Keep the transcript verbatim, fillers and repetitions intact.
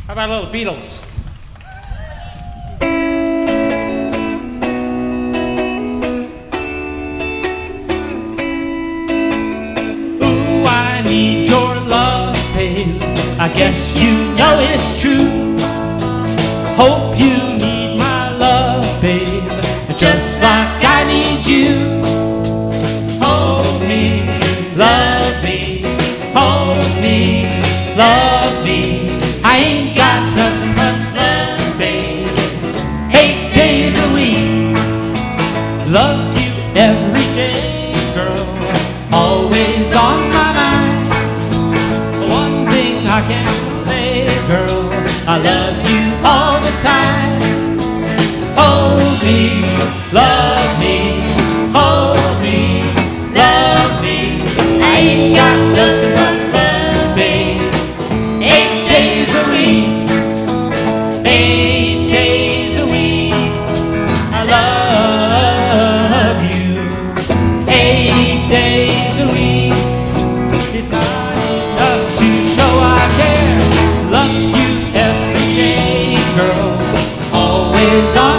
How about a little Beatles? Ooh, I need your love, babe. I guess you know it's true. Hope you need my love, babe, just like I need you. Hold me, love me, hold me, love me. I ain't got nothing but love, babe. Eight days a week, love you every day, girl. Always on my mind. One thing I can say, girl, I love you all the time. Hold me, love me, hold me, love me. I ain't got nothing but love, babe. Eight days a week, eight days a week, I love you. Eight days a week is not enough to show I care. Love you every day, girl, always on